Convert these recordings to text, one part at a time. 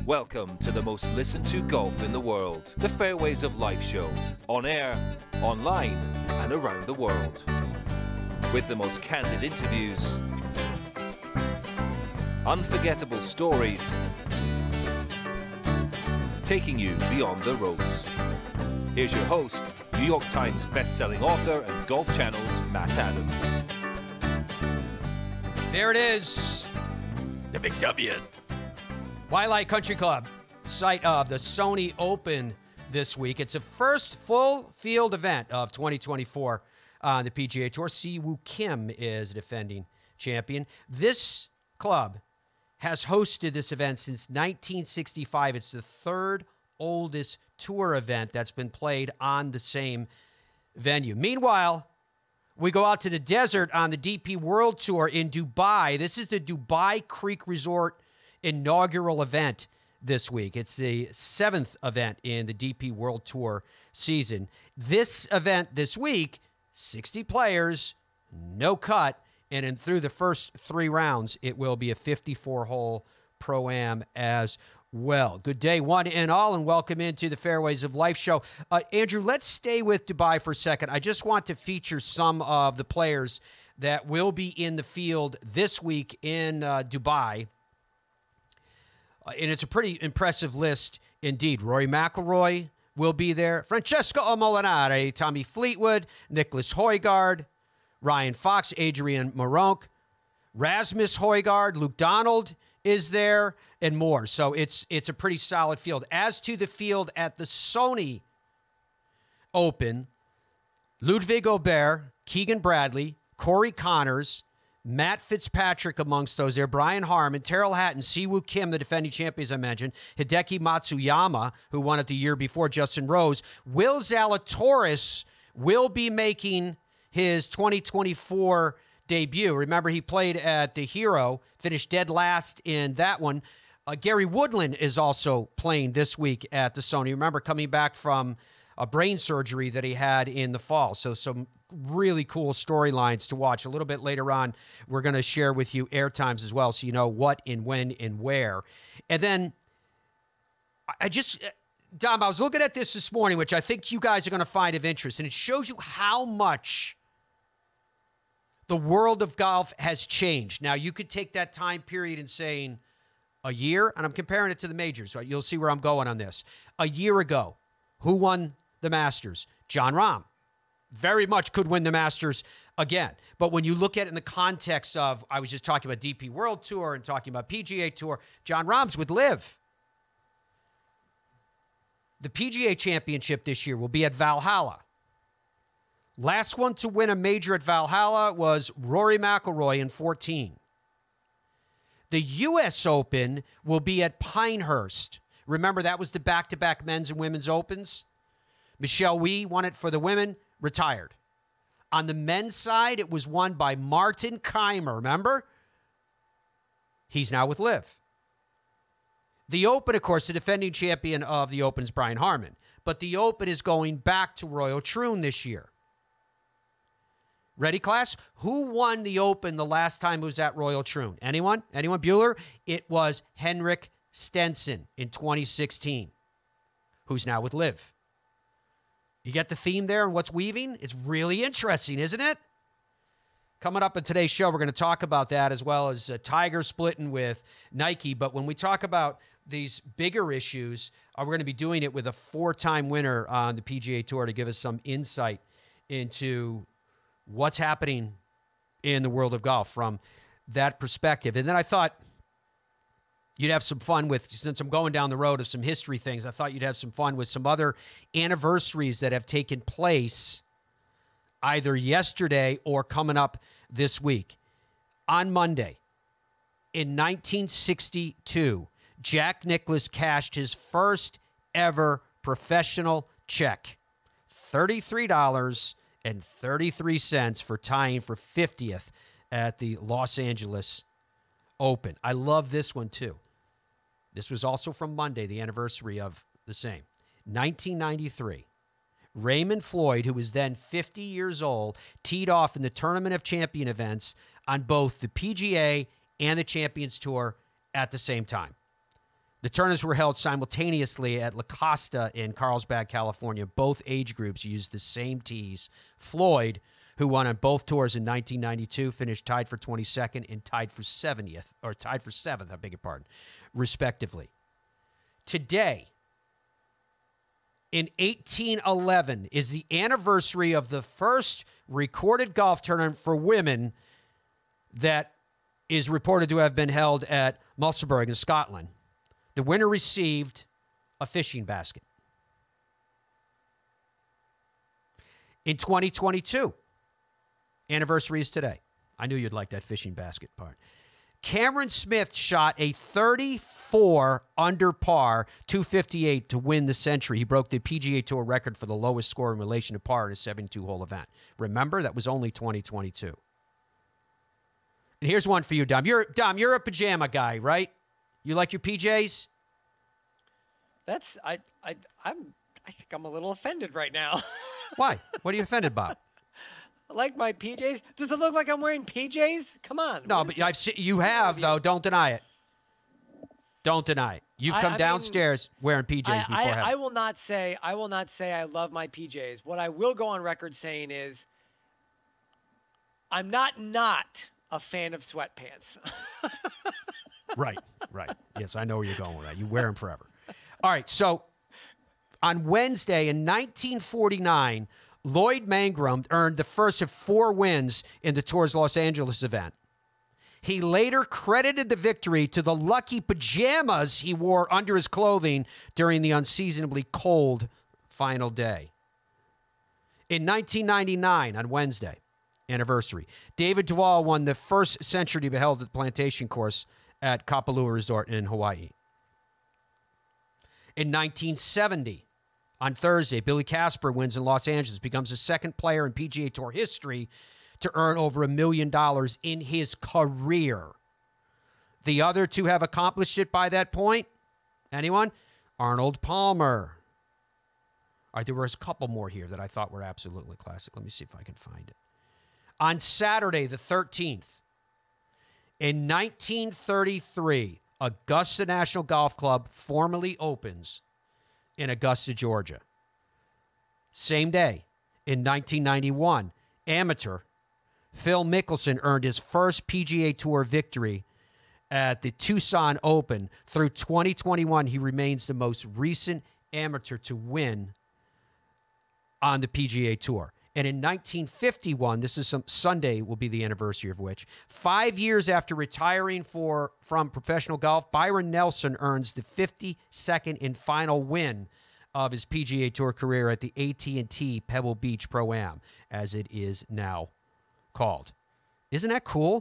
Welcome to the most listened to golf in the world, the Fairways of Life show, on air, online, and around the world. With the most candid interviews, unforgettable stories, taking you beyond the ropes. Here's your host, New York Times best-selling author and Golf Channel's Matt Adams. There it is. The Big W. Waialae Country Club, site of the Sony Open this week. It's the first full field event of 2024 on the PGA Tour. Si Woo Kim is defending champion. This club has hosted this event since 1965. It's the third oldest tour event that's been played on the same venue. Meanwhile, we go out to the desert on the DP World Tour in Dubai. This is the Dubai Creek Resort inaugural event this week. It's the seventh event in the DP World Tour season. This event this week, 60 players, no cut, and through the first three rounds, it will be a 54-hole Pro-Am as well. Good day, one and all, and welcome into the Fairways of Life show. Andrew, let's stay with Dubai for a second. I just want to feature some of the players that will be in the field this week in Dubai. And it's a pretty impressive list indeed. Rory McIlroy will be there. Francesco Molinari, Tommy Fleetwood, Nicholas Højgaard, Ryan Fox, Adrian Meronk, Rasmus Højgaard, Luke Donald is there, and more. So it's a pretty solid field. As to the field at the Sony Open, Ludwig Aubert, Keegan Bradley, Corey Connors, Matt Fitzpatrick amongst those there, Brian Harman, Tyrrell Hatton, Si Woo Kim, the defending champion, as I mentioned, Hideki Matsuyama, who won it the year before, Justin Rose. Will Zalatoris will be making his 2024 debut. Remember, he played at the Hero, finished dead last in that one. Gary Woodland is also playing this week at the Sony. Remember, coming back from a brain surgery that he had in the fall. So some really cool storylines to watch. A little bit later on, we're going to share with you air times as well, so you know what and when and where. And then Dom, I was looking at this morning, which I think you guys are going to find of interest, and it shows you how much the world of golf has changed. Now, you could take that time period and saying a year, and I'm comparing it to the majors, so you'll see where I'm going on this. A year ago, who won the Masters? Jon Rahm. Very much could win the Masters again. But when you look at it in the context of, I was just talking about DP World Tour and talking about PGA Tour, Jon Rahm's with LIV. The PGA Championship this year will be at Valhalla. Last one to win a major at Valhalla was Rory McIlroy in 2014. The U.S. Open will be at Pinehurst. Remember, that was the back-to-back men's and women's opens. Michelle Wie won it for the women, retired. On the men's side, it was won by Martin Kaymer, remember? He's now with LIV. The Open, of course, the defending champion of the Open is Brian Harman. But the Open is going back to Royal Troon this year. Ready, class? Who won the Open the last time it was at Royal Troon? Anyone? Anyone? Bueller? It was Henrik Stenson in 2016, who's now with LIV. You get the theme there and what's weaving? It's really interesting, isn't it? Coming up in today's show, we're going to talk about that, as well as Tiger splitting with Nike. But when we talk about these bigger issues, we're going to be doing it with a four-time winner on the PGA Tour to give us some insight into what's happening in the world of golf from that perspective. And then I thought you'd have some fun with, since I'm going down the road of some history things, I thought you'd have some fun with some other anniversaries that have taken place either yesterday or coming up this week. On Monday, in 1962, Jack Nicklaus cashed his first ever professional check, $33.33 for tying for 50th at the Los Angeles Open. I love this one too. This was also from Monday, the anniversary of the same. 1993. Raymond Floyd, who was then 50 years old, teed off in the Tournament of Champion events on both the PGA and the Champions Tour at the same time. The The tournaments were held simultaneously at La Costa in Carlsbad, California. Both age groups used the same tees. Floyd, who won on both tours in 1992, finished tied for 22nd and tied for 7th, I beg your pardon, respectively. Today, in 1811, is the anniversary of the first recorded golf tournament for women that is reported to have been held at Musselburgh in Scotland. The winner received a fishing basket. In 2022, anniversary is today. I knew you'd like that fishing basket part. Cameron Smith shot a 34 under par, 258 to win the Century. He broke the PGA Tour record for the lowest score in relation to par in a 72-hole event. Remember, that was only 2022. And here's one for you, Dom. You're a pajama guy, right? You like your PJs? I think I'm a little offended right now. Why? What are you offended about? I like my PJs. Does it look like I'm wearing PJs? Come on. No, but you have, though. Don't deny it. Don't deny it. You've come downstairs wearing PJs before. I will not say I love my PJs. What I will go on record saying is I'm not a fan of sweatpants. Right. Yes, I know where you're going with that. You wear them forever. All right, so on Wednesday in 1949, Lloyd Mangrum earned the first of 4 wins in the Tour's Los Angeles event. He later credited the victory to the lucky pajamas he wore under his clothing during the unseasonably cold final day. In 1999, on Wednesday, anniversary, David Duval won the first Century to be held at the Plantation Course at Kapalua Resort in Hawaii. In 1970, on Thursday, Billy Casper wins in Los Angeles, becomes the second player in PGA Tour history to earn over $1 million in his career. The other 2 have accomplished it by that point. Anyone? Arnold Palmer. All right, there was a couple more here that I thought were absolutely classic. Let me see if I can find it. On Saturday, the 13th, in 1933, Augusta National Golf Club formally opens in Augusta, Georgia. Same day, in 1991, amateur Phil Mickelson earned his first PGA Tour victory at the Tucson Open. Through 2021, he remains the most recent amateur to win on the PGA Tour. And in 1951, this is Sunday will be the anniversary of which, 5 years after retiring from professional golf, Byron Nelson earns the 52nd and final win of his PGA Tour career at the AT&T Pebble Beach Pro-Am, as it is now called. Isn't that cool?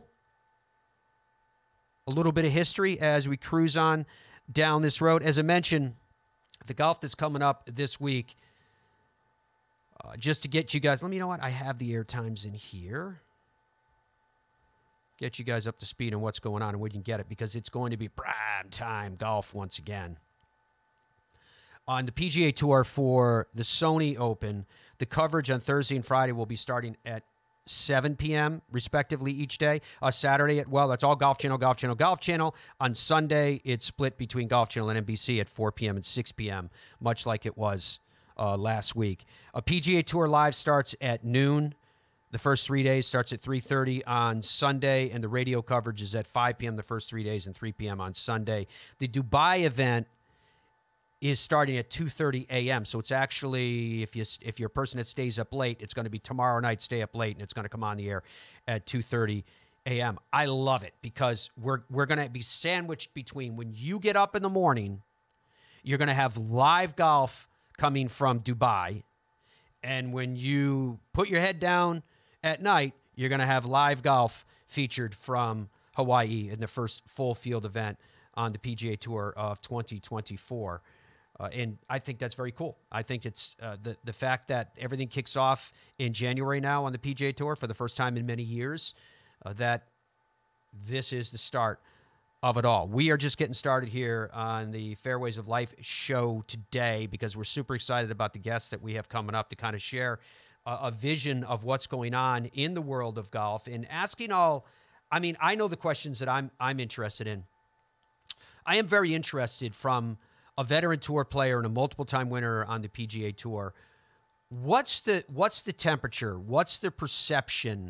A little bit of history as we cruise on down this road. As I mentioned, the golf that's coming up this week, just to get you guys, you know what? I have the air times in here. Get you guys up to speed on what's going on and we can get it because it's going to be prime time golf once again. On the PGA Tour for the Sony Open, the coverage on Thursday and Friday will be starting at 7 p.m. respectively each day. Saturday that's all Golf Channel, Golf Channel, Golf Channel. On Sunday, it's split between Golf Channel and NBC at 4 p.m. and 6 p.m., much like it was last week. A PGA Tour Live starts at noon. The first 3 days starts at 3:30 on Sunday, and the radio coverage is at 5 p.m. the first 3 days and 3 p.m. on Sunday. The Dubai event is starting at 2:30 a.m. So it's actually, if you're a person that stays up late, it's going to be tomorrow night, stay up late, and it's going to come on the air at 2:30 a.m. I love it because we're going to be sandwiched between when you get up in the morning, you're going to have live golf coming from Dubai, and when you put your head down at night, you're going to have live golf featured from Hawaii in the first full field event on the PGA Tour of 2024. And I think that's very cool. I think it's the fact that everything kicks off in January now on the PGA Tour for the first time in many years, that this is the start of it all. We are just getting started here on the Fairways of Life show today because we're super excited about the guests that we have coming up to kind of share a vision of what's going on in the world of golf and asking I know the questions that I'm interested in. I am very interested from a veteran tour player and a multiple-time winner on the PGA Tour. What's the temperature? What's the perception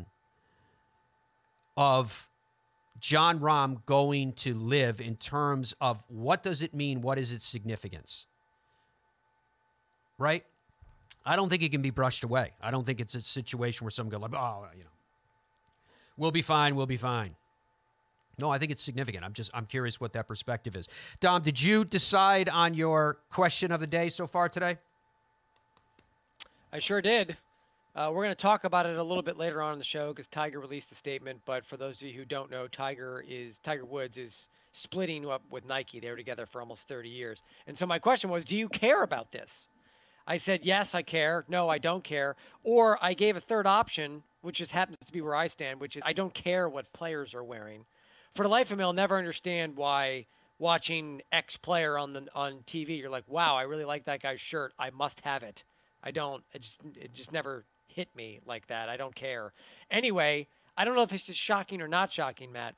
of Jon Rahm going to live in terms of what does it mean? What is its significance? Right? I don't think it can be brushed away. I don't think it's a situation where someone goes, like, oh, we'll be fine. We'll be fine. No, I think it's significant. I'm curious what that perspective is. Dom, did you decide on your question of the day so far today? I sure did. We're going to talk about it a little bit later on in the show because Tiger released a statement. But for those of you who don't know, Tiger Woods is splitting up with Nike. They were together for almost 30 years. And so my question was, do you care about this? I said, yes, I care. No, I don't care. Or I gave a third option, which just happens to be where I stand, which is I don't care what players are wearing. For the life of me, I'll never understand why watching X player on TV, you're like, wow, I really like that guy's shirt. I must have it. I don't. It just never hit me like that. I don't care. Anyway, I don't know if it's just shocking or not shocking, Matt.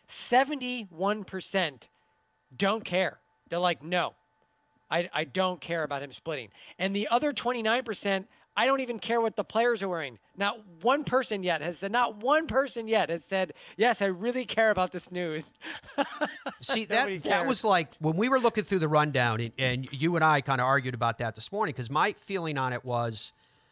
71% don't care. They're like, no. I don't care about him splitting. And the other 29%, I don't even care what the players are wearing. Not one person yet has said, yes, I really care about this news. See, that was like when we were looking through the rundown, and you and I kind of argued about that this morning, because my feeling on it was,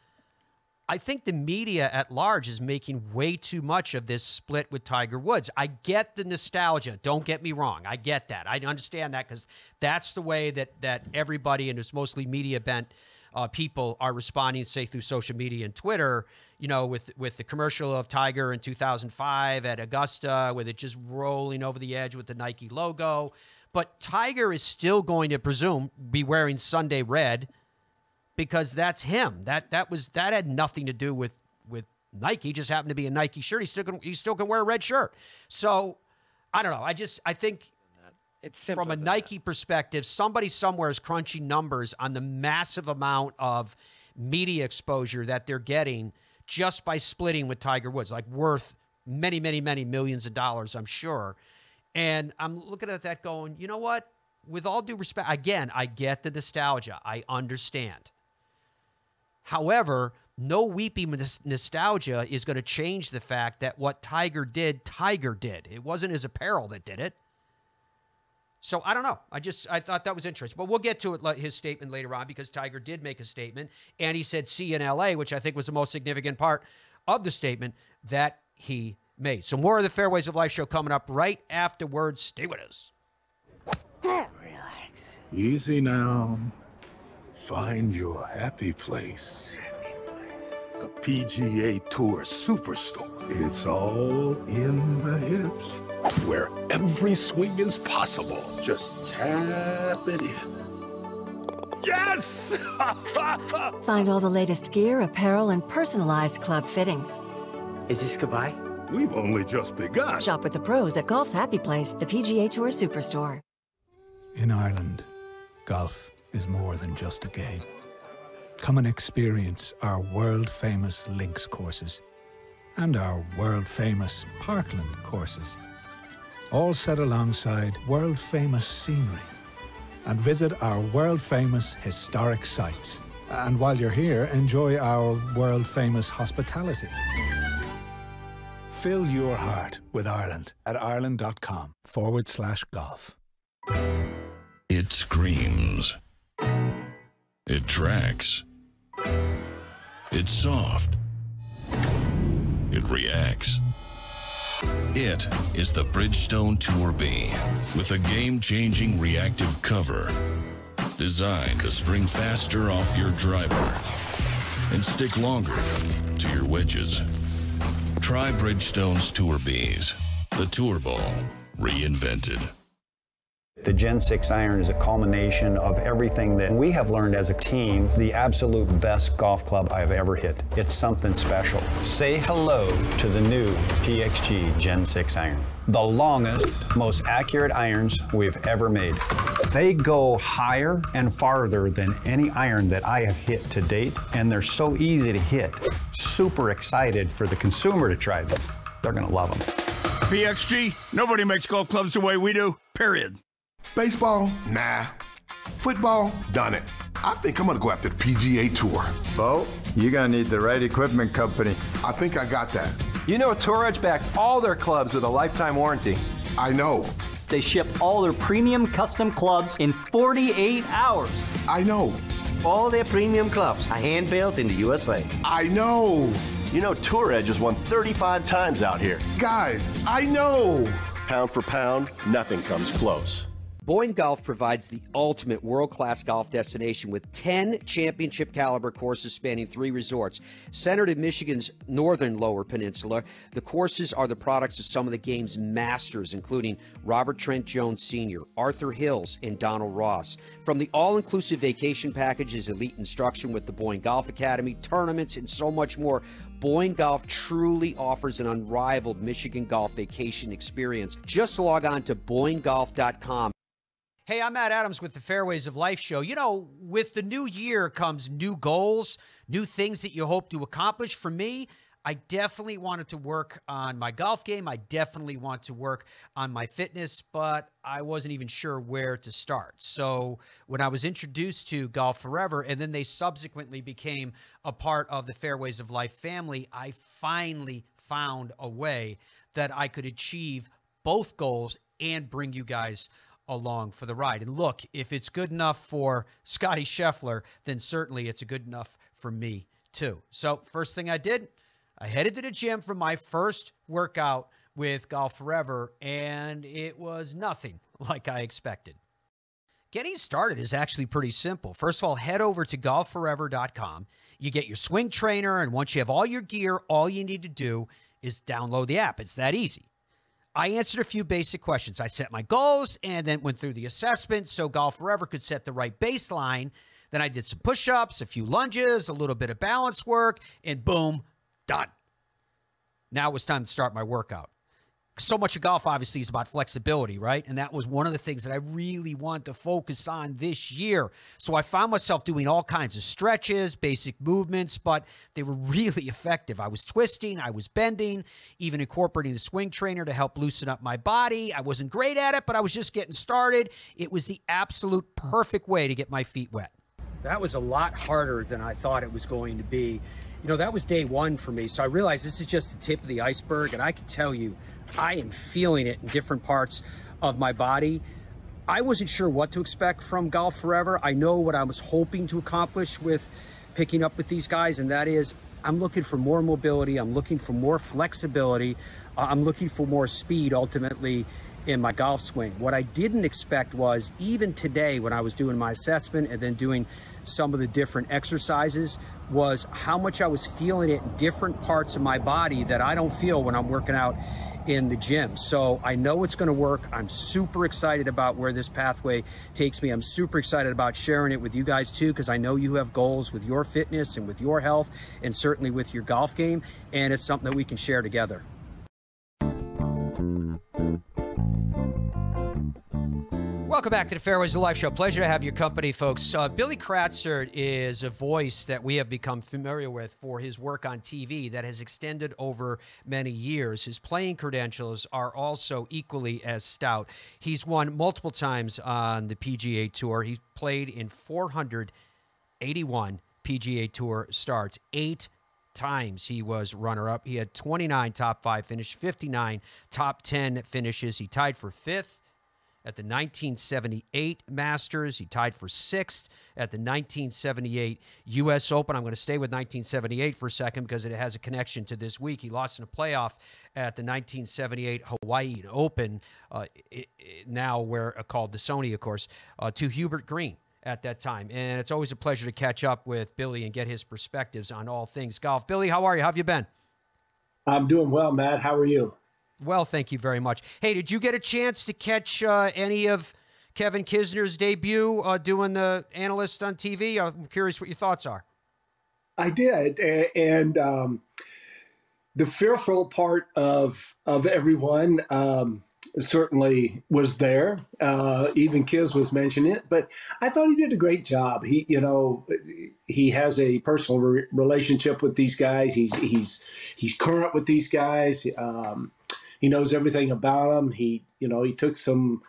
I think the media at large is making way too much of this split with Tiger Woods. I get the nostalgia. Don't get me wrong. I get that. I understand that because that's the way that everybody, and it's mostly media bent people, are responding, say, through social media and Twitter, with the commercial of Tiger in 2005 at Augusta, with it just rolling over the edge with the Nike logo. But Tiger is still going to be wearing Sunday red, because that's him. That had nothing to do with Nike. It just happened to be a Nike shirt. He still can wear a red shirt. So I don't know. I think it's from a Nike perspective, somebody somewhere is crunching numbers on the massive amount of media exposure that they're getting just by splitting with Tiger Woods, like worth many, many, many millions of dollars, I'm sure. And I'm looking at that going, you know what? With all due respect, again, I get the nostalgia. I understand. However, no weepy nostalgia is going to change the fact that what Tiger did. It wasn't his apparel that did it. So I don't know. I thought that was interesting. But we'll get to it, his statement later on, because Tiger did make a statement, and he said see you in L.A., which I think was the most significant part of the statement that he made. So more of the Fairways of Life show coming up right afterwards. Stay with us. Relax. Easy now. Find your happy place. The PGA Tour Superstore. It's all in the hips, where every swing is possible. Just tap it in. Yes! Find all the latest gear, apparel, and personalized club fittings. Is this goodbye? We've only just begun. Shop with the pros at Golf's Happy Place, the PGA Tour Superstore. In Ireland, golf is more than just a game. Come and experience our world-famous links courses and our world-famous Parkland courses, all set alongside world-famous scenery. And visit our world-famous historic sites. And while you're here, enjoy our world-famous hospitality. Fill your heart with Ireland at ireland.com/golf. It screams. It tracks. It's soft. It reacts. It is the Bridgestone Tour B with a game-changing reactive cover designed to spring faster off your driver and stick longer to your wedges. Try Bridgestone's Tour Bs, the Tour Ball reinvented. The Gen 6 iron is a culmination of everything that we have learned as a team, the absolute best golf club I've ever hit. It's something special. Say hello to the new PXG Gen 6 iron. The longest, most accurate irons we've ever made. They go higher and farther than any iron that I have hit to date, and they're so easy to hit. Super excited for the consumer to try this. They're gonna love them. PXG, nobody makes golf clubs the way we do, period. Baseball? Nah. Football? Done it. I think I'm gonna go after the PGA Tour. Bo, you're gonna need the right equipment company. I think I got that. You know Tour Edge backs all their clubs with a lifetime warranty. I know. They ship all their premium custom clubs in 48 hours. I know. All their premium clubs are hand-built in the USA. I know. You know Tour Edge has won 35 times out here. Guys, I know. Pound for pound, nothing comes close. Boyne Golf provides the ultimate world-class golf destination with 10 championship-caliber courses spanning 3 resorts. Centered in Michigan's northern Lower Peninsula, the courses are the products of some of the game's masters, including Robert Trent Jones Sr., Arthur Hills, and Donald Ross. From the all-inclusive vacation packages, elite instruction with the Boyne Golf Academy, tournaments, and so much more, Boyne Golf truly offers an unrivaled Michigan golf vacation experience. Just log on to BoyneGolf.com. Hey, I'm Matt Adams with the Fairways of Life show. You know, with the new year comes new goals, new things that you hope to accomplish. For me, I definitely wanted to work on my golf game. I definitely want to work on my fitness, but I wasn't even sure where to start. So when I was introduced to Golf Forever, and then they subsequently became a part of the Fairways of Life family, I finally found a way that I could achieve both goals and bring you guys along for the ride. And look, if it's good enough for Scotty Scheffler, then certainly it's good enough for me too. So first thing I did, I headed to the gym for my first workout with Golf Forever, and it was nothing like I expected. Getting started is actually pretty simple. First of all, head over to golfforever.com. You get your swing trainer, and once you have all your gear, all you need to do is download the app. It's that easy. I answered a few basic questions. I set my goals and then went through the assessment so Golf Forever could set the right baseline. Then I did some push-ups, a few lunges, a little bit of balance work, and boom, done. Now it was time to start my workout. So much of golf, obviously, is about flexibility, right? And that was one of the things that I really wanted to focus on this year. So I found myself doing all kinds of stretches, basic movements, but they were really effective. I was twisting, I was bending, even incorporating the swing trainer to help loosen up my body. I wasn't great at it, but I was just getting started. It was the absolute perfect way to get my feet wet. That was a lot harder than I thought it was going to be. You know, that was day one for me. So I realized this is just the tip of the iceberg, and I can tell you, I am feeling it in different parts of my body. I wasn't sure what to expect from Golf Forever. I know what I was hoping to accomplish with picking up with these guys, and that is I'm looking for more mobility. I'm looking for more flexibility. I'm looking for more speed, ultimately, in my golf swing. What I didn't expect was, even today when I was doing my assessment and then doing some of the different exercises, was how much I was feeling it in different parts of my body that I don't feel when I'm working out in the gym. So I know it's going to work. I'm super excited about where this pathway takes me. I'm super excited about sharing it with you guys too, because I know you have goals with your fitness and with your health and certainly with your golf game, and it's something that we can share together. Welcome back to the Fairways of Life show. Pleasure to have your company, folks. Billy Kratzert is a voice that we have become familiar with for his work on TV that has extended over many years. His playing credentials are also equally as stout. He's won multiple times on the PGA Tour. He played in 481 PGA Tour starts. 8 times he was runner-up. He had 29 top 5 finishes, 59 top 10 finishes. He tied for 5th at the 1978 Masters. He tied for 6th at the 1978 U.S. Open. I'm going to stay with 1978 for a second because it has a connection to this week. He lost in a playoff at the 1978 Hawaii Open, now called the Sony, of course, to Hubert Green at that time. And it's always a pleasure to catch up with Billy and get his perspectives on all things golf. Billy, how are you? How have you been? I'm doing well, Matt. How are you? Well, thank you very much. Hey, did you get a chance to catch any of Kevin Kisner's debut doing the analyst on TV? I'm curious what your thoughts are. I did, and the fearful part of everyone certainly was there. Even Kis was mentioning it, but I thought he did a great job. He has a personal relationship with these guys. He's current with these guys. He knows everything about them. He took some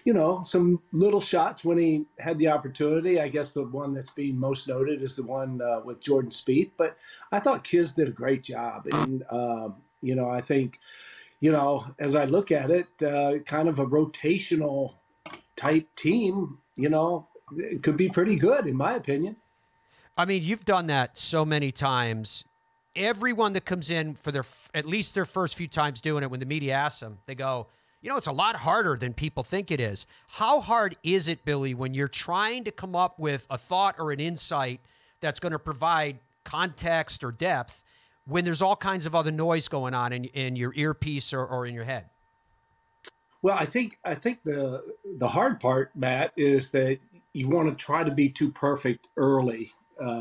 some little shots when he had the opportunity. I guess the one that's being most noted is the one with Jordan Spieth. But I thought Kiz did a great job. And, I think, as I look at it, kind of a rotational type team, it could be pretty good, in my opinion. I mean, you've done that so many times. Everyone that comes in for at least their first few times doing it, when the media asks them, they go, it's a lot harder than people think it is. How hard is it, Billy, when you're trying to come up with a thought or an insight that's going to provide context or depth when there's all kinds of other noise going on in your earpiece or in your head? Well, I think the hard part, Matt, is that you want to try to be too perfect early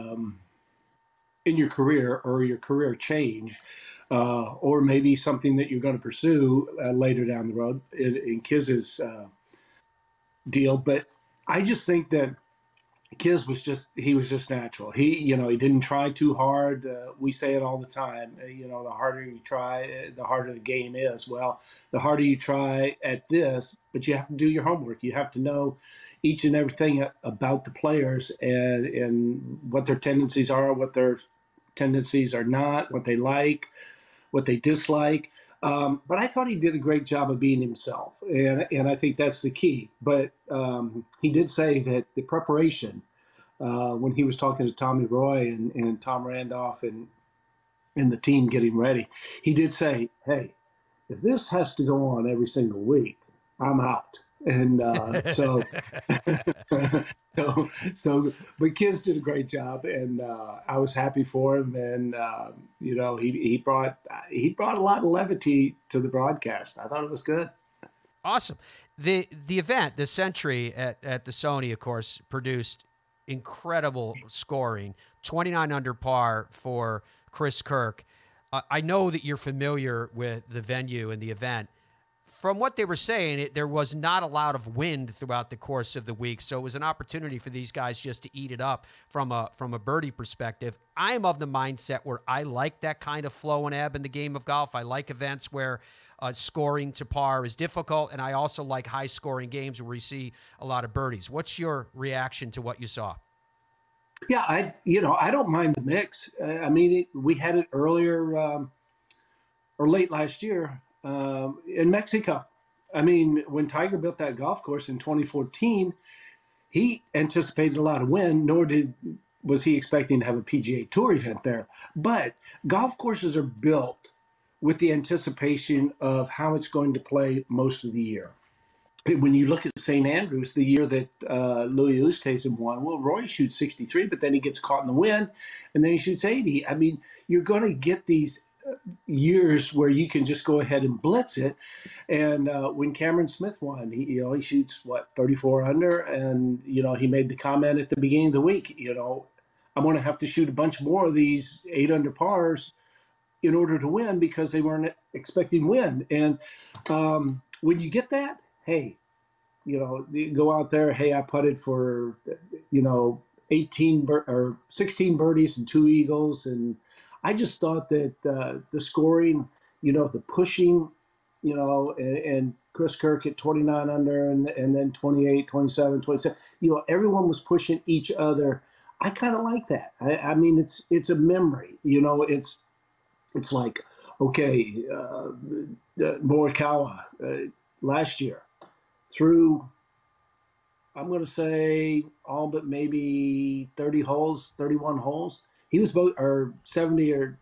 in your career or your career change, or maybe something that you're going to pursue later down the road in Kiz's deal. But I just think that Kiz was just natural. He didn't try too hard. We say it all the time. The harder you try, the harder the game is. Well, the harder you try at this, but you have to do your homework. You have to know each and everything about the players and what their tendencies are, what their tendencies are not, what they like, what they dislike. But I thought he did a great job of being himself, and I think that's the key. But he did say that the preparation, when he was talking to Tommy Roy and Tom Randolph and the team getting ready, he did say, hey, if this has to go on every single week, I'm out. And but Kiz did a great job, and I was happy for him. And he brought a lot of levity to the broadcast. I thought it was good. Awesome. The event, the Century at the Sony, of course, produced incredible scoring. 29 under par for Chris Kirk. I know that you're familiar with the venue and the event. From what they were saying, there was not a lot of wind throughout the course of the week, so it was an opportunity for these guys just to eat it up from a birdie perspective. I am of the mindset where I like that kind of flow and ebb in the game of golf. I like events where scoring to par is difficult, and I also like high-scoring games where we see a lot of birdies. What's your reaction to what you saw? Yeah, I don't mind the mix. We had it earlier or late last year. In Mexico. When Tiger built that golf course in 2014, he anticipated a lot of wind, nor was he expecting to have a PGA Tour event there. But golf courses are built with the anticipation of how it's going to play most of the year. When you look at St. Andrews, the year that Louis Oosthuizen won, well, Roy shoots 63, but then he gets caught in the wind, and then he shoots 80. You're going to get these years where you can just go ahead and blitz it. And when Cameron Smith won, he shoots 34 under, and he made the comment at the beginning of the week, I'm going to have to shoot a bunch more of these 8 under pars in order to win, because they weren't expecting wind. And when you get that, hey, you go out there, hey, I putted for 18 or 16 birdies and 2 eagles, and I just thought that the scoring, the pushing, and Chris Kirk at 29 under and then 28, 27, 27, everyone was pushing each other. I kind of like that. It's a memory, it's like, okay, Morikawa last year through, I'm going to say all but maybe 30 holes, 31 holes. He was 70 or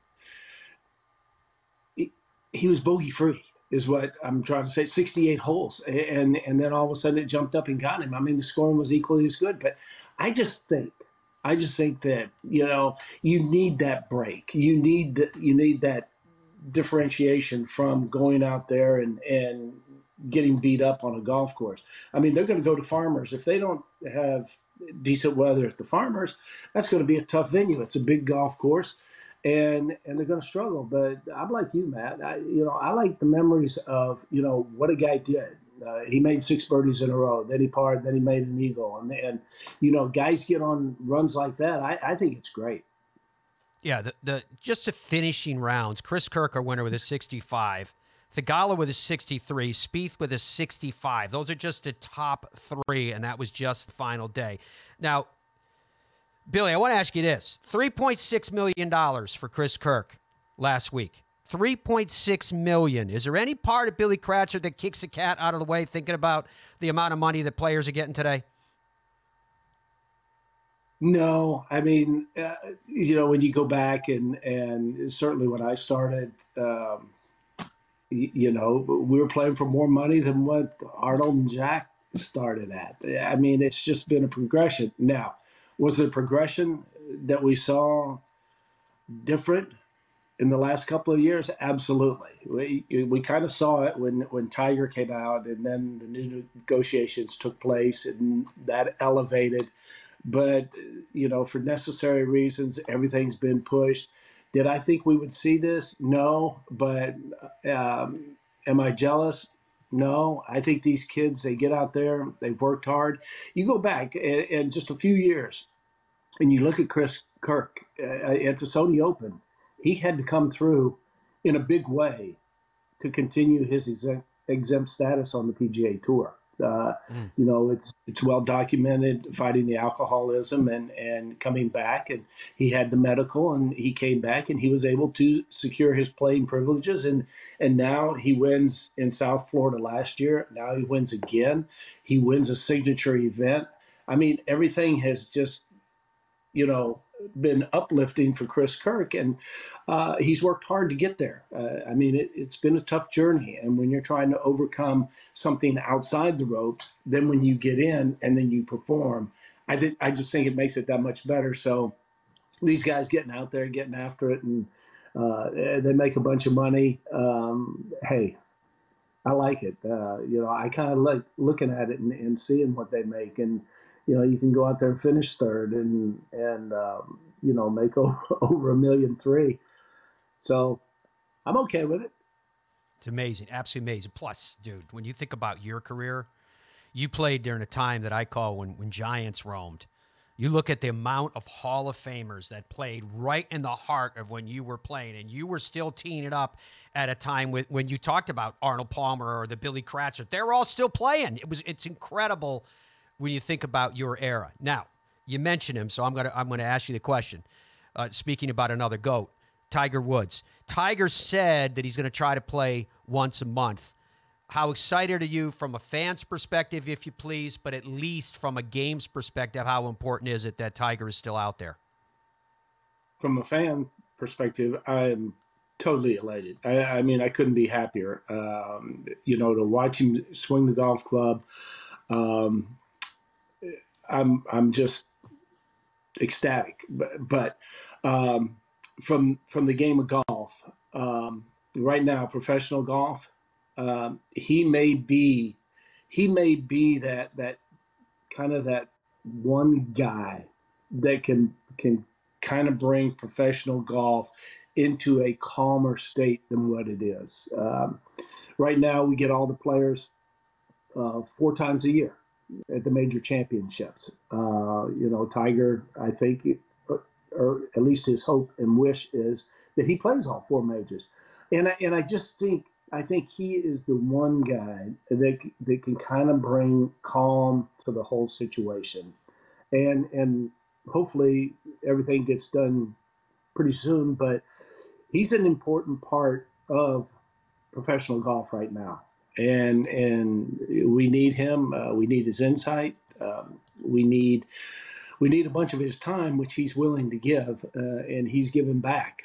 he was bogey free is what I'm trying to say. 68 holes, and then all of a sudden it jumped up and got him. The scoring was equally as good, but I just think that you need that break. You need that differentiation from going out there and getting beat up on a golf course. They're going to go to Farmers if they don't have decent weather at the Farmers. That's going to be a tough venue. It's a big golf course, and they're going to struggle. But I'm like you, Matt. I like the memories of what a guy did. He made 6 birdies in a row. Then he parred. Then he made an eagle. And guys get on runs like that. I think it's great. Yeah, just the finishing rounds. Chris Kirk, our winner with a 65. Thigala with a 63, Spieth with a 65. Those are just the top 3, and that was just the final day. Now, Billy, I want to ask you this. $3.6 million for Chris Kirk last week. $3.6 million. Is there any part of Billy Kratzer that kicks the cat out of the way thinking about the amount of money that players are getting today? No, I mean, when you go back and certainly when I started, we were playing for more money than what Arnold and Jack started at. I mean, it's just been a progression. Now, was the progression that we saw different in the last couple of years? Absolutely. We kind of saw it when Tiger came out, and then the new negotiations took place, and that elevated. But, for necessary reasons, everything's been pushed. Did I think we would see this? No. But am I jealous? No. I think these kids, they get out there, they've worked hard. You go back in just a few years, and you look at Chris Kirk at the Sony Open. He had to come through in a big way to continue his exempt status on the PGA Tour. It's well documented, fighting the alcoholism and coming back, and he had the medical, and he came back, and he was able to secure his playing privileges, and now he wins in South Florida last year. Now he wins again. He wins a signature event. I mean, everything has just been uplifting for Chris Kirk, and he's worked hard to get there. It's been a tough journey, and when you're trying to overcome something outside the ropes, then when you get in and then you perform, I just think it makes it that much better. So these guys getting out there, getting after it, and they make a bunch of money. Hey, I like it. I kind of like looking at it and seeing what they make, and you can go out there and finish third and make over $1.3 million. So I'm okay with it. It's amazing. Absolutely amazing. Plus, dude, when you think about your career, you played during a time that I call when giants roamed. You look at the amount of Hall of Famers that played right in the heart of when you were playing, and you were still teeing it up at a time when you talked about Arnold Palmer or the Billy Kratzer. They're all still playing. It's incredible when you think about your era. Now, you mentioned him, so I'm gonna ask you the question. Speaking about another GOAT, Tiger Woods. Tiger said that he's going to try to play once a month. How excited are you from a fan's perspective, if you please, but at least from a game's perspective, how important is it that Tiger is still out there? From a fan perspective, I'm totally elated. I couldn't be happier. To watch him swing the golf club, I'm just ecstatic. But from the game of golf, right now, professional golf, he may be that kind of that one guy that can kind of bring professional golf into a calmer state than what it is. Right now, we get all the players 4 times a year at the major championships. Tiger, I think, or at least his hope and wish is that he plays all 4 majors. And I just think he is the one guy that can kind of bring calm to the whole situation. And hopefully everything gets done pretty soon, but he's an important part of professional golf right now. And we need him. We need his insight. We need a bunch of his time, which he's willing to give, and he's given back.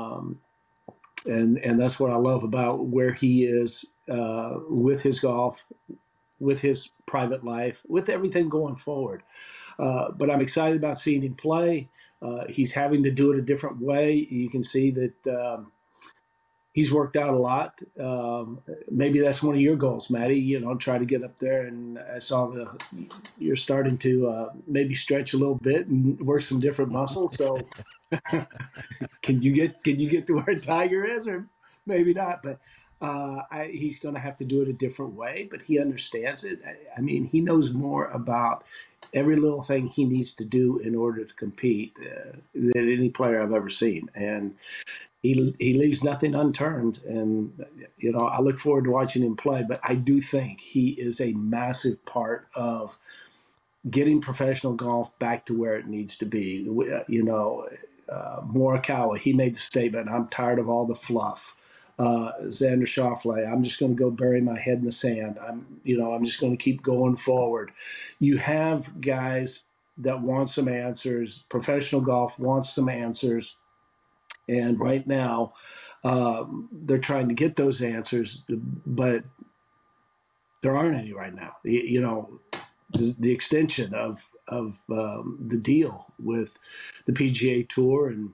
And that's what I love about where he is with his golf, with his private life, with everything going forward. But I'm excited about seeing him play. He's having to do it a different way. You can see that he's worked out a lot. Maybe that's one of your goals, Maddie, try to get up there. And I saw you're starting to maybe stretch a little bit and work some different muscles. So can you get to where Tiger is, or maybe not? But he's going to have to do it a different way, but he understands it. He knows more about every little thing he needs to do in order to compete than any player I've ever seen. And he leaves nothing unturned. And, you know, I look forward to watching him play, but I do think he is a massive part of getting professional golf back to where it needs to be. You know, Morikawa, he made the statement, I'm tired of all the fluff. Xander Schauffele, I'm just going to go bury my head in the sand. I'm just going to keep going forward. You have guys that want some answers. Professional golf wants some answers. And right now, they're trying to get those answers, but there aren't any right now. You know, the extension of the deal with the PGA Tour and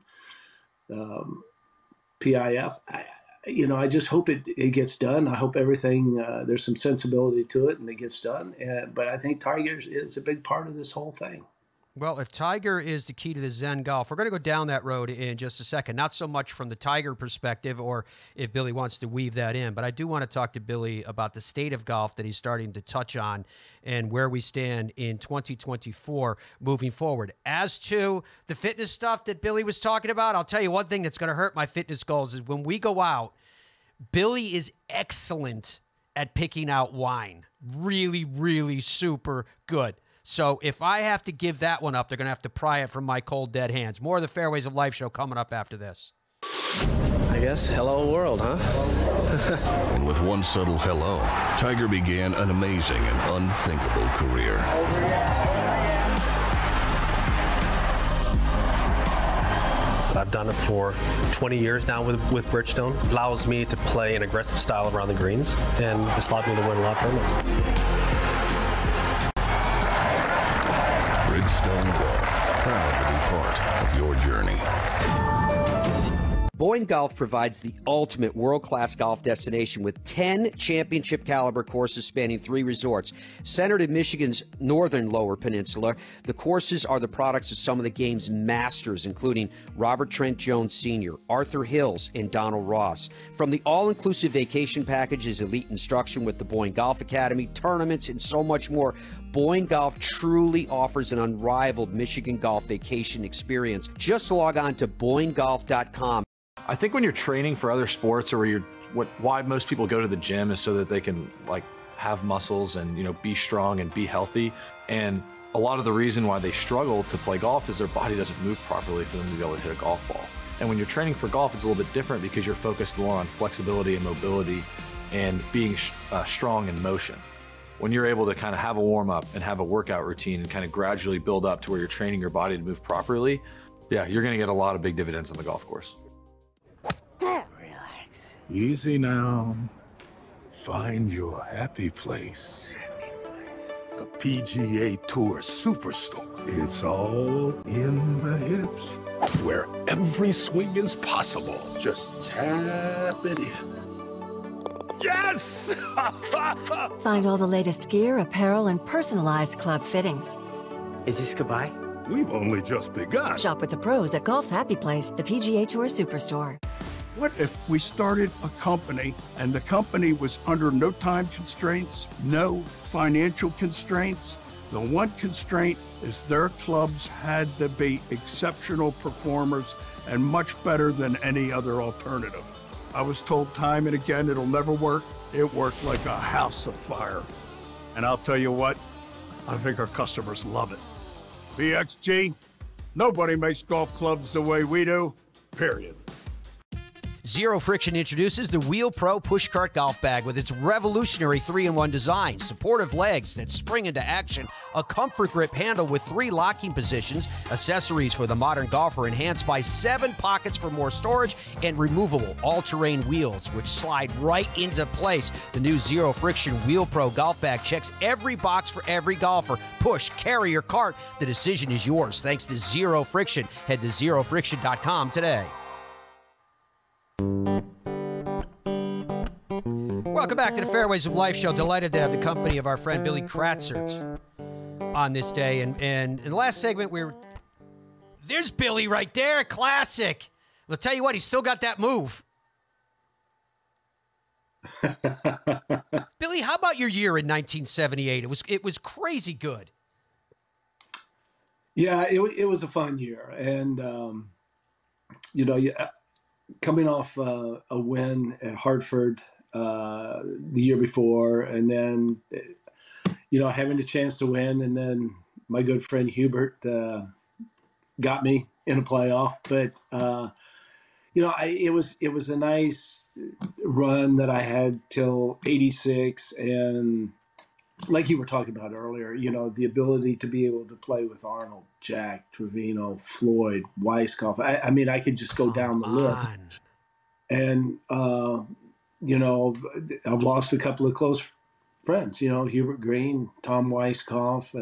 PIF. I just hope it gets done. I hope everything, there's some sensibility to it and it gets done. But I think Tiger is a big part of this whole thing. Well, if Tiger is the key to the Zen golf, we're going to go down that road in just a second. Not so much from the Tiger perspective or if Billy wants to weave that in, but I do want to talk to Billy about the state of golf that he's starting to touch on and where we stand in 2024 moving forward. As to the fitness stuff that Billy was talking about, I'll tell you one thing that's going to hurt my fitness goals is when we go out, Billy is excellent at picking out wine. Really, really super good. So if I have to give that one up, they're going to have to pry it from my cold, dead hands. More of the Fairways of Life show coming up after this. I guess, hello world, huh? And with one subtle hello, Tiger began an amazing and unthinkable career. I've done it for 20 years now with Bridgestone. It allows me to play an aggressive style around the greens, and it's allowed me to win a lot of tournaments. Bridgestone Golf, proud to be part of your journey. Boyne Golf provides the ultimate world-class golf destination with 10 championship-caliber courses spanning 3 resorts. Centered in Michigan's northern Lower Peninsula, the courses are the products of some of the game's masters, including Robert Trent Jones Sr., Arthur Hills, and Donald Ross. From the all-inclusive vacation packages, elite instruction with the Boyne Golf Academy, tournaments, and so much more, Boyne Golf truly offers an unrivaled Michigan golf vacation experience. Just log on to BoyneGolf.com. I think when you're training for other sports, or why most people go to the gym is so that they can have muscles and be strong and be healthy. And a lot of the reason why they struggle to play golf is their body doesn't move properly for them to be able to hit a golf ball. And when you're training for golf, it's a little bit different because you're focused more on flexibility and mobility and being strong in motion. When you're able to kind of have a warm up and have a workout routine and kind of gradually build up to where you're training your body to move properly, yeah, you're going to get a lot of big dividends on the golf course. Relax. Easy now. Find your happy place. The PGA Tour Superstore. It's all in the hips, where every swing is possible. Just tap it in. Yes! Find all the latest gear, apparel, and personalized club fittings. Is this goodbye? We've only just begun. Shop with the pros at Golf's Happy Place, the PGA Tour Superstore. What if we started a company and the company was under no time constraints, no financial constraints? The one constraint is their clubs had to be exceptional performers and much better than any other alternative. I was told time and again it'll never work. It worked like a house of fire. And I'll tell you what, I think our customers love it. BXG, nobody makes golf clubs the way we do, period. Zero Friction introduces the Wheel Pro Pushcart Golf Bag with its revolutionary 3-in-1 design, supportive legs that spring into action, a comfort grip handle with 3 locking positions, accessories for the modern golfer enhanced by 7 pockets for more storage, and removable all-terrain wheels which slide right into place. The new Zero Friction Wheel Pro Golf Bag checks every box for every golfer. Push, carry, or cart, the decision is yours thanks to Zero Friction. Head to ZeroFriction.com today. Welcome back to the Fairways of Life show. Delighted to have the company of our friend Billy Kratzert on this day. And in the last segment, there's Billy right there, classic. I'll tell you what, he's still got that move. Billy, how about your year in 1978? It was crazy good. Yeah, it was a fun year, and coming off a win at Hartford the year before, and then, having a chance to win, and then my good friend Hubert got me in a playoff. But it was a nice run that I had till '86, and like you were talking about earlier, the ability to be able to play with Arnold, Jack, Trevino, Floyd, Weisskopf. I mean, I could just go down the list. And, I've lost a couple of close friends, Hubert Green, Tom Weisskopf.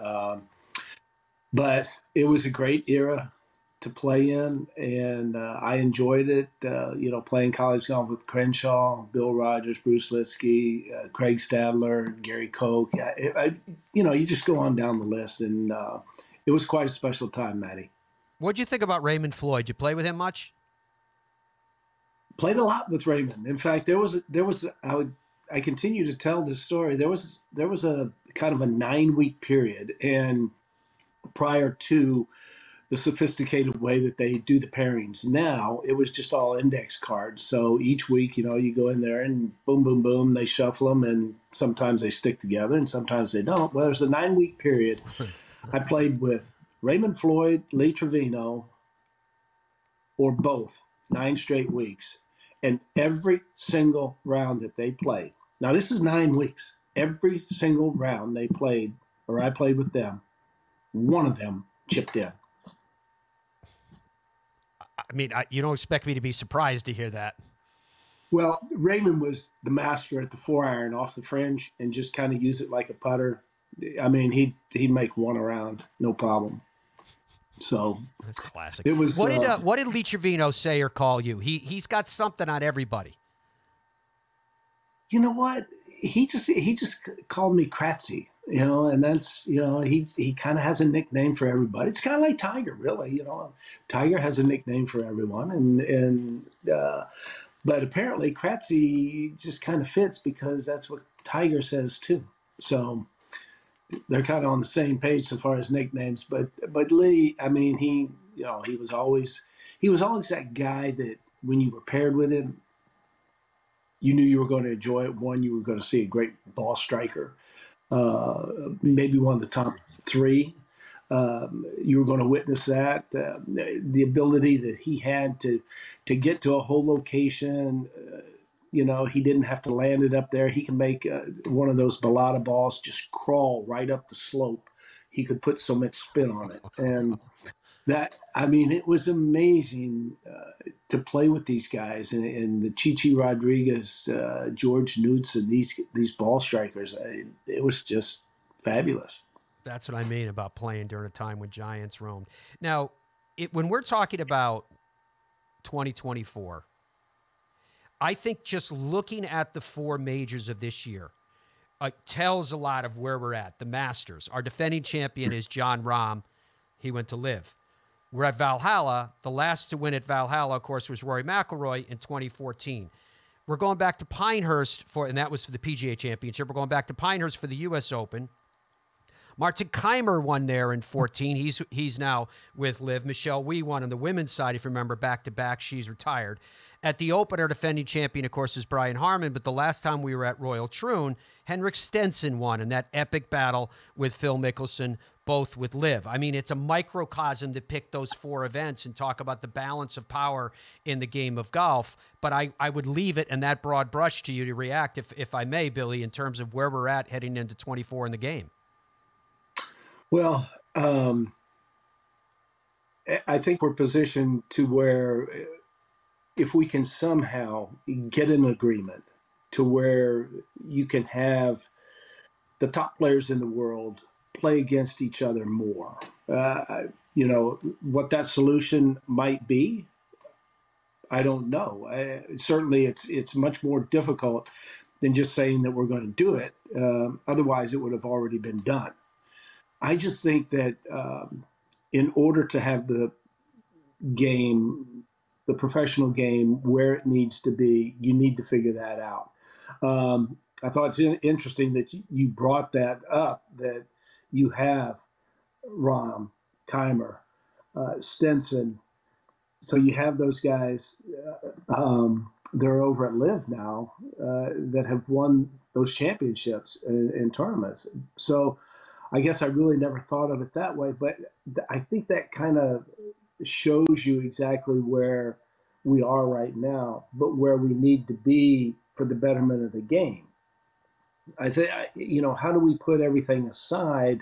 But it was a great era to play in, and I enjoyed it, playing college golf with Crenshaw, Bill Rogers, Bruce Litsky, Craig Stadler, Gary Koch. You just go on down the list, and it was quite a special time, Matty. What'd you think about Raymond Floyd? Did you play with him much? Played a lot with Raymond. In fact, I continue to tell this story. There was a kind of a 9-week period, and prior to the sophisticated way that they do the pairings now, it was just all index cards. So each week, you go in there and boom, boom, boom, they shuffle them, and sometimes they stick together and sometimes they don't. Well, there's a 9-week period. I played with Raymond Floyd, Lee Trevino, or both, 9 straight weeks. And every single round that they played, now this is 9 weeks, every single round they played, or I played with them, one of them chipped in. I mean, you don't expect me to be surprised to hear that. Well, Raymond was the master at the 4-iron off the fringe and just kind of use it like a putter. I mean, he'd make one around, no problem. So that's classic. It was. What did Lee Trevino say or call you? He's got something on everybody. You know what? He just called me Kratzy. And that's, he kind of has a nickname for everybody. It's kind of like Tiger, really. Tiger has a nickname for everyone, but apparently Kratzy just kind of fits because that's what Tiger says too. So they're kind of on the same page so far as nicknames. But Lee, I mean, he was always that guy that when you were paired with him, you knew you were going to enjoy it. One, you were going to see a great ball striker. Maybe one of the top 3. You were going to witness that. The ability that he had to get to a whole location, he didn't have to land it up there. He can make one of those balata balls just crawl right up the slope. He could put so much spin on it. And it was amazing to play with these guys and the Chichi Rodriguez, George Knudson, these ball strikers. It was just fabulous. That's what I mean about playing during a time when giants roamed. Now, when we're talking about 2024, I think just looking at the 4 majors of this year tells a lot of where we're at. The Masters. Our defending champion is Jon Rahm. He went to live. We're at Valhalla. The last to win at Valhalla, of course, was Rory McIlroy in 2014. We're going back to Pinehurst and that was for the PGA Championship. We're going back to Pinehurst for the U.S. Open. Martin Keimer won there in 14. He's now with Liv. Michelle Wie won on the women's side, if you remember, back-to-back. She's retired. At the Open, our defending champion, of course, is Brian Harman, but the last time we were at Royal Troon, Henrik Stenson won in that epic battle with Phil Mickelson, both with Liv. I mean, it's a microcosm to pick those 4 events and talk about the balance of power in the game of golf, but I would leave it in that broad brush to you to react, if I may, Billy, in terms of where we're at heading into 24 in the game. Well, I think we're positioned to where if we can somehow get an agreement to where you can have the top players in the world play against each other more, what that solution might be, I don't know. Certainly it's much more difficult than just saying that we're going to do it. Otherwise, it would have already been done. I just think that in order to have the game, the professional game, where it needs to be, you need to figure that out. I thought it's interesting that you brought that up, that you have Rahm, Keimer, Stenson, So you have those guys they're over at Live now that have won those championships in tournaments. So I guess I really never thought of it that way, but I think that kind of shows you exactly where we are right now, but where we need to be for the betterment of the game. I think, how do we put everything aside?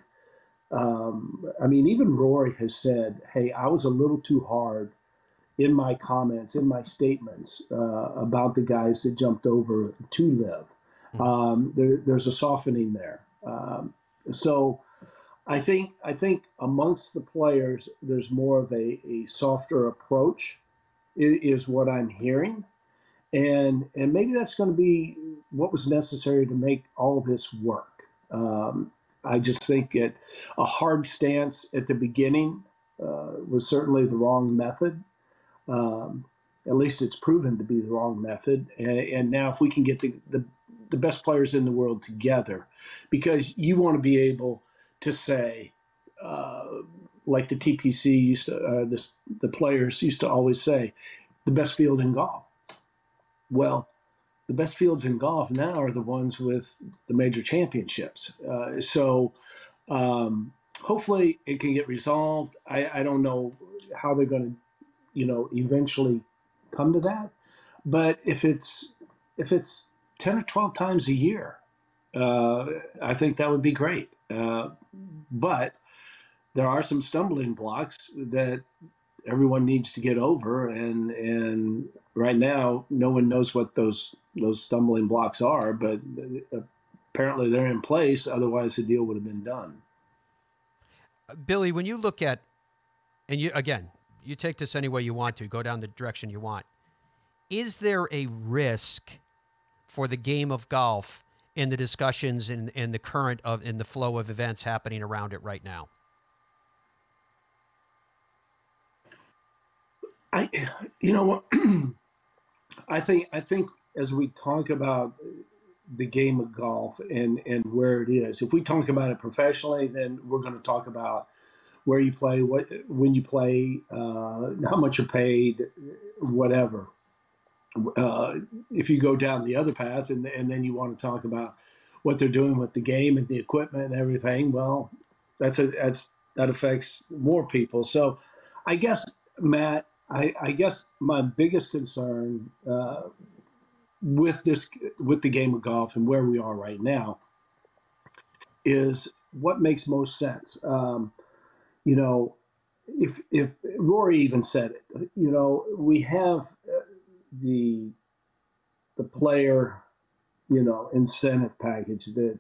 Even Rory has said, hey, I was a little too hard in my comments, in my statements about the guys that jumped over to Live. There's a softening there. So I think amongst the players, there's more of a softer approach is what I'm hearing. And maybe that's going to be what was necessary to make all of this work. I just think that a hard stance at the beginning was certainly the wrong method. At least it's proven to be the wrong method. And now if we can get the best players in the world together, because you want to be able to say, like the TPC used to, the players used to always say, the best field in golf. Well, the best fields in golf now are the ones with the major championships. So hopefully it can get resolved. I don't know how they're going to, eventually come to that. But if it's 10 or 12 times a year, I think that would be great. But there are some stumbling blocks that everyone needs to get over, and right now no one knows what those stumbling blocks are, but apparently they're in place, otherwise the deal would have been done. Billy, when you look at, and you take this any way you want to, go down the direction you want, is there a risk for the game of golf in the discussions in the current in the flow of events happening around it right now? I think as we talk about the game of golf and where it is, if we talk about it professionally, then we're going to talk about where you play, when you play, how much you're paid, whatever. If you go down the other path and then you want to talk about what they're doing with the game and the equipment and everything, well, that affects more people. So I guess, Matt, I guess my biggest concern with the game of golf and where we are right now is what makes most sense. If Rory even said it, we have the player, incentive package that,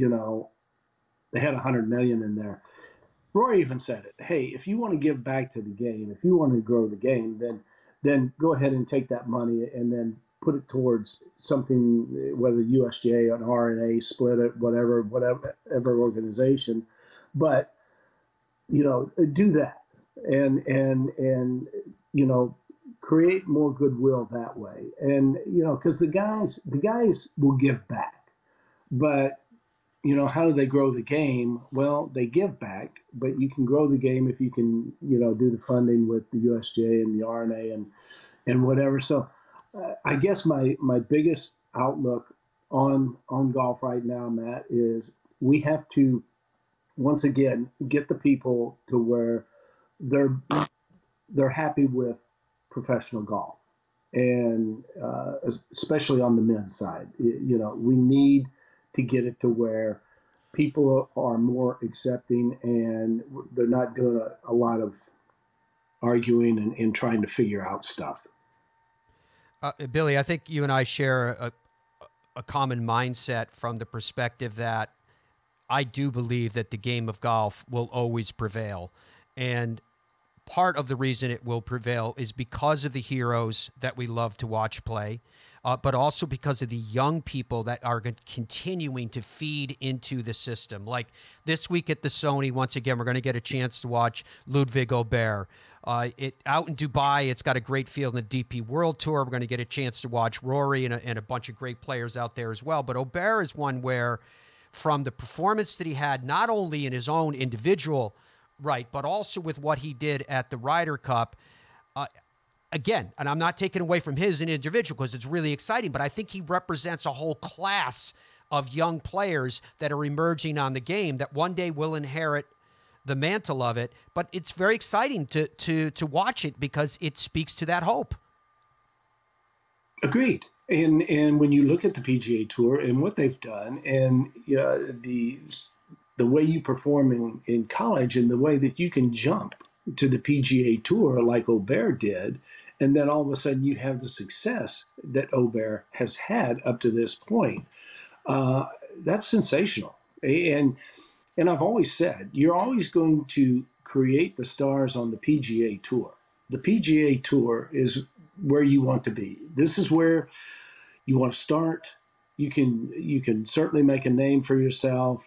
they had $100 million in there. Rory even said it. Hey, if you want to give back to the game, if you want to grow the game, then go ahead and take that money and then put it towards something, whether USGA or RNA, split it, whatever organization. But, do that and create more goodwill that way. And, because the guys will give back, but how do they grow the game? Well, they give back, but you can grow the game if you can, do the funding with the USGA and the RNA and whatever. So I guess my biggest outlook on golf right now, Matt, is we have to, once again, get the people to where they're happy with professional golf. And especially on the men's side, we need to get it to where people are more accepting and they're not doing a lot of arguing and trying to figure out stuff. Billy, I think you and I share a common mindset from the perspective that I do believe that the game of golf will always prevail. And part of the reason it will prevail is because of the heroes that we love to watch play, but also because of the young people that are continuing to feed into the system. Like this week at the Sony, once again, we're going to get a chance to watch Ludwig Aubert. Out in Dubai, it's got a great field in the DP World Tour. We're going to get a chance to watch Rory and a bunch of great players out there as well. But Aubert is one where, from the performance that he had, not only in his own individual right, but also with what he did at the Ryder Cup, again, and I'm not taking away from his an individual because it's really exciting, but I think he represents a whole class of young players that are emerging on the game that one day will inherit the mantle of it. But it's very exciting to watch it because it speaks to that hope. Agreed. And when you look at the PGA Tour and what they've done, and the way you perform in college and the way that you can jump to the PGA Tour like Aubert did, and then all of a sudden you have the success that Aubert has had up to this point, that's sensational. And I've always said, you're always going to create the stars on the PGA Tour. The PGA Tour is where you want to be. This is where you want to start. You can certainly make a name for yourself.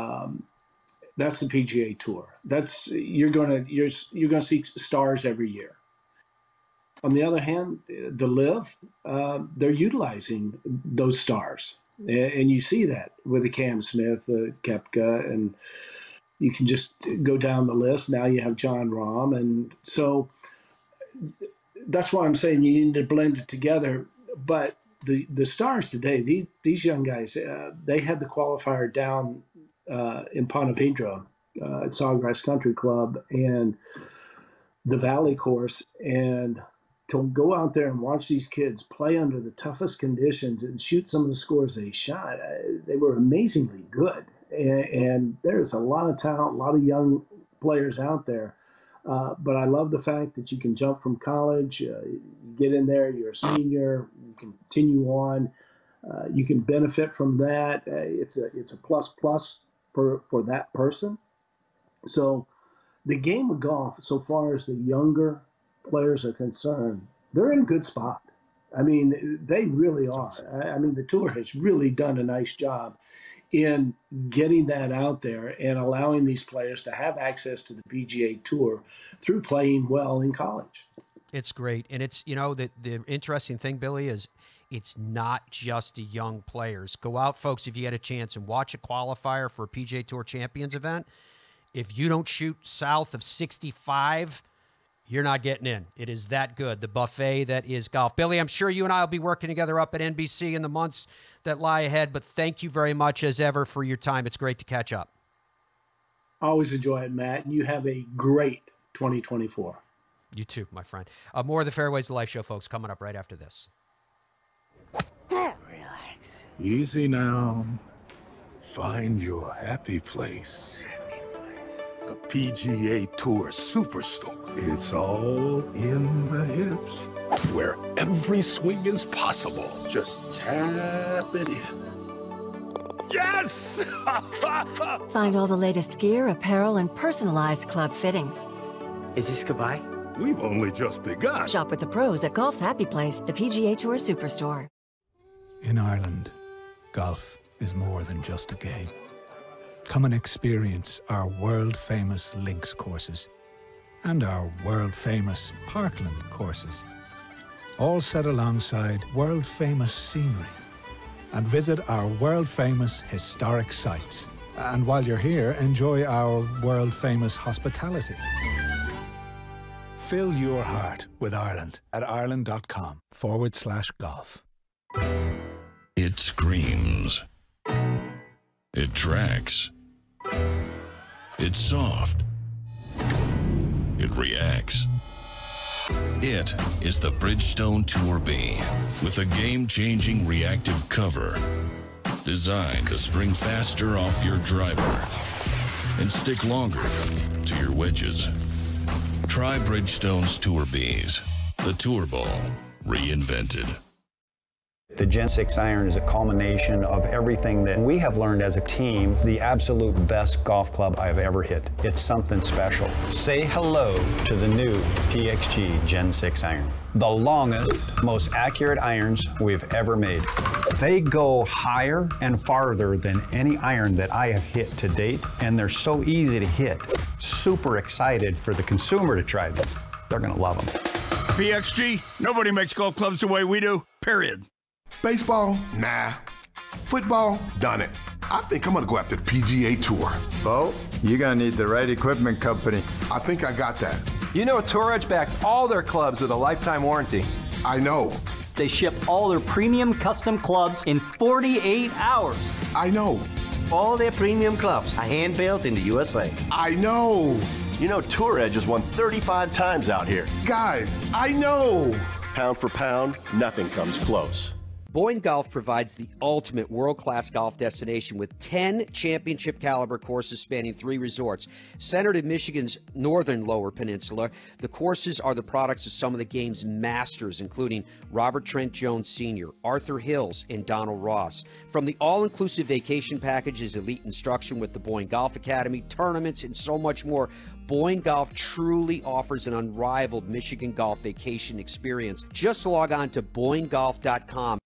That's the PGA Tour. You're gonna see stars every year. On the other hand, the LIV, they're utilizing those stars, and you see that with the Cam Smith, Koepka, and you can just go down the list. Now you have Jon Rahm, and so that's why I'm saying you need to blend it together. But the stars today, these young guys, they had the qualifier down in Ponte Vedra at Sawgrass Country Club and the Valley Course, and to go out there and watch these kids play under the toughest conditions and shoot some of the scores they shot, they were amazingly good. And there's a lot of talent, a lot of young players out there. But I love the fact that you can jump from college, you get in there, you're a senior, you can continue on, you can benefit from that. It's a plus for that person. So the game of golf, so far as the younger players are concerned, they're in a good spot. I mean, they really are. I mean, the tour has really done a nice job in getting that out there and allowing these players to have access to the PGA Tour through playing well in college. It's great. And it's, the interesting thing, Billy, is it's not just the young players. Go out, folks, if you get a chance, and watch a qualifier for a PGA Tour Champions event. If you don't shoot south of 65, you're not getting in. It is that good, the buffet that is golf. Billy, I'm sure you and I will be working together up at NBC in the months that lie ahead, but thank you very much, as ever, for your time. It's great to catch up. Always enjoy it, Matt, and you have a great 2024. You too, my friend. More of the Fairways of Life show, folks, coming up right after this. Relax. Easy now. Find your happy place. The PGA Tour Superstore. It's all in the hips, where every swing is possible. Just tap it in. Yes! Find all the latest gear, apparel, and personalized club fittings. Is this goodbye? We've only just begun. Shop with the pros at Golf's Happy Place, the PGA Tour Superstore. In Ireland, golf is more than just a game. Come and experience our world-famous links courses and our world-famous Parkland courses, all set alongside world-famous scenery. And visit our world-famous historic sites. And while you're here, enjoy our world-famous hospitality. Fill your heart with Ireland at ireland.com/golf. It screams. It tracks. It's soft. It reacts. It is the Bridgestone Tour B with a game-changing reactive cover designed to spring faster off your driver and stick longer to your wedges. Try Bridgestone's Tour Bs, the Tour Ball reinvented. The Gen 6 iron is a culmination of everything that we have learned as a team, the absolute best golf club I've ever hit. It's something special. Say hello to the new PXG Gen 6 iron. The longest, most accurate irons we've ever made. They go higher and farther than any iron that I have hit to date, and they're so easy to hit. Super excited for the consumer to try these. They're gonna love them. PXG, nobody makes golf clubs the way we do, period. Baseball? Nah. Football? Done it. I think I'm gonna go after the PGA Tour. Bo, you're gonna need the right equipment company. I think I got that. You know Tour Edge backs all their clubs with a lifetime warranty. I know. They ship all their premium custom clubs in 48 hours. I know. All their premium clubs are hand-built in the USA. I know. You know Tour Edge has won 35 times out here. Guys, I know. Pound for pound, nothing comes close. Boyne Golf provides the ultimate world-class golf destination with 10 championship-caliber courses spanning 3 resorts. Centered in Michigan's northern Lower Peninsula, the courses are the products of some of the game's masters, including Robert Trent Jones Sr., Arthur Hills, and Donald Ross. From the all-inclusive vacation packages, elite instruction with the Boyne Golf Academy, tournaments, and so much more, Boyne Golf truly offers an unrivaled Michigan golf vacation experience. Just log on to BoyneGolf.com.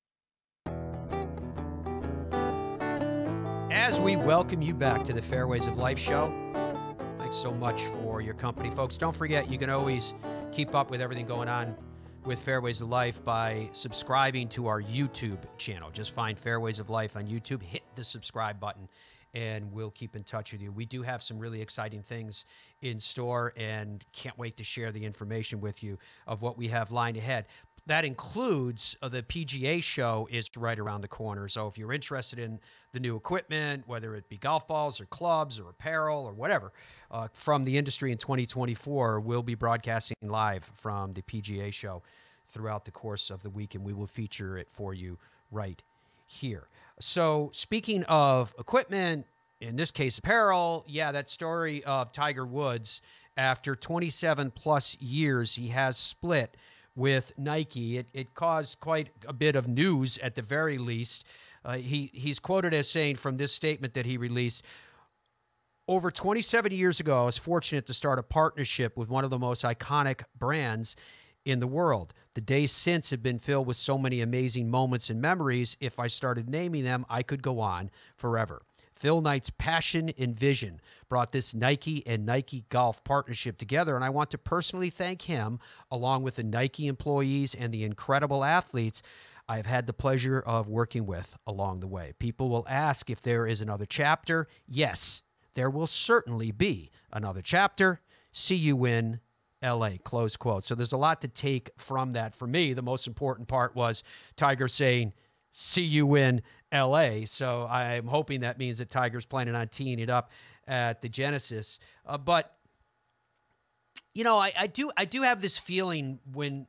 As we welcome you back to the Fairways of Life show, thanks so much for your company, folks. Don't forget, you can always keep up with everything going on with Fairways of Life by subscribing to our YouTube channel. Just find Fairways of Life on YouTube, hit the subscribe button, and we'll keep in touch with you. We do have some really exciting things in store and can't wait to share the information with you of what we have lined ahead. That includes the PGA show is right around the corner. So if you're interested in the new equipment, whether it be golf balls or clubs or apparel or whatever, from the industry in 2024, we'll be broadcasting live from the PGA show throughout the course of the week, and we will feature it for you right here. So speaking of equipment, in this case apparel, yeah, that story of Tiger Woods, after 27 plus years, he has split with Nike. It caused quite a bit of news at the very least. He's quoted as saying from this statement that he released, over 27 years ago, I was fortunate to start a partnership with one of the most iconic brands in the world. The days since have been filled with so many amazing moments and memories. If I started naming them, I could go on forever. Phil Knight's passion and vision brought this Nike and Nike Golf partnership together, and I want to personally thank him, along with the Nike employees and the incredible athletes I have had the pleasure of working with along the way. People will ask if there is another chapter. Yes, there will certainly be another chapter. See you in LA, close quote. So there's a lot to take from that. For me, the most important part was Tiger saying, see you in LA. So I'm hoping that means that Tiger's planning on teeing it up at the Genesis. But, you know, I do have this feeling when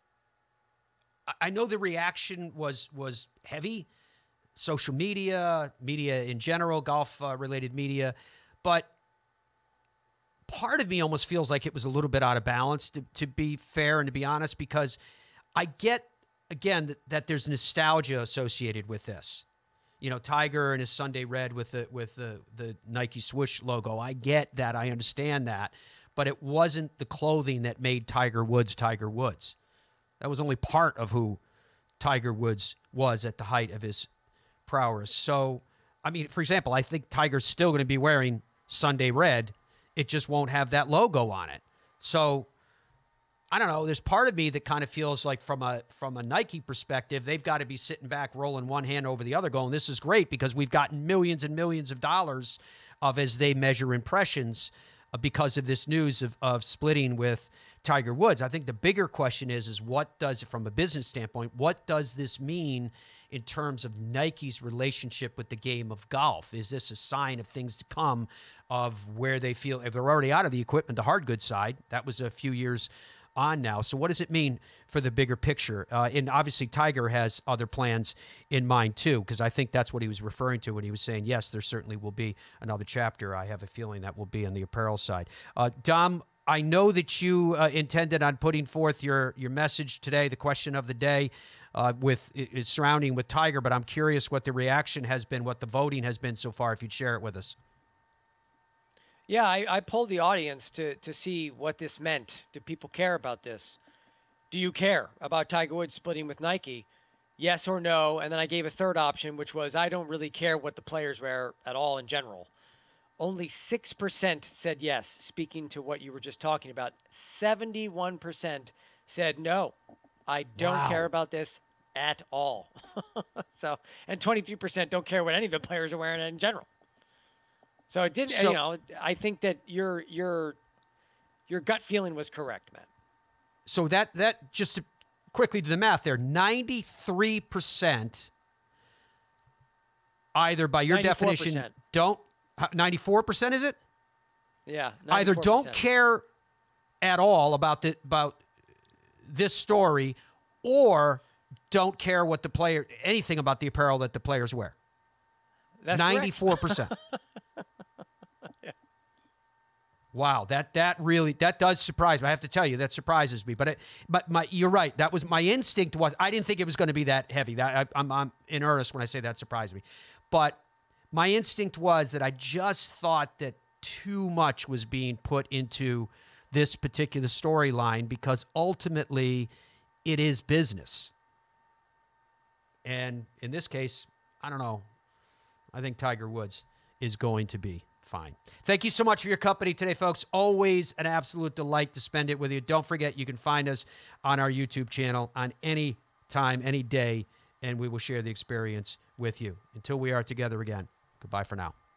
I know the reaction was heavy, social media in general, golf related media, but part of me almost feels like it was a little bit out of balance, to be fair and to be honest, because I get, again, that there's nostalgia associated with this. You know, Tiger and his Sunday Red with the Nike swoosh logo. I get that. I understand that. But it wasn't the clothing that made Tiger Woods Tiger Woods. That was only part of who Tiger Woods was at the height of his prowess. So, I mean, for example, I think Tiger's still going to be wearing Sunday Red. It just won't have that logo on it. So, I don't know. There's part of me that kind of feels like from a Nike perspective, they've got to be sitting back, rolling one hand over the other, going, this is great because we've gotten millions and millions of dollars of as they measure impressions because of this news of splitting with Tiger Woods. I think the bigger question is what does, from a business standpoint, what does this mean in terms of Nike's relationship with the game of golf? Is this a sign of things to come, of where they feel, if they're already out of the equipment, the hard goods side, that was a few years on now. So what does it mean for the bigger picture? And obviously Tiger has other plans in mind too, because I think that's what he was referring to when he was saying, yes, there certainly will be another chapter. I have a feeling that will be on the apparel side. Dom, I know that you intended on putting forth your message today, the question of the day, with surrounding with Tiger, but I'm curious what the reaction has been, what the voting has been so far, if you'd share it with us. Yeah, I polled the audience to see what this meant. Do people care about this? Do you care about Tiger Woods splitting with Nike? Yes or no? And then I gave a third option, which was I don't really care what the players wear at all in general. Only 6% said yes, speaking to what you were just talking about. 71% said no, I don't care about this at all. So, and 23% don't care what any of the players are wearing in general. So it did, you know, I think that your Your gut feeling was correct, Matt. So that just to quickly do the math there, 93% either by your 94%. definition don't 94% is it? Yeah. 94%. Either don't care at all about this story or don't care what anything about the apparel that the players wear. That's 94%. Yeah. Wow, that does surprise me. I have to tell you, that surprises me. But you're right. That was my instinct. I didn't think it was going to be that heavy. I'm in earnest when I say that surprised me. But my instinct was that I just thought that too much was being put into this particular storyline because ultimately it is business. And in this case, I don't know. I think Tiger Woods is going to be fine. Thank you so much for your company today, folks. Always an absolute delight to spend it with you. Don't forget, you can find us on our YouTube channel on any time, any day, and we will share the experience with you. Until we are together again, goodbye for now.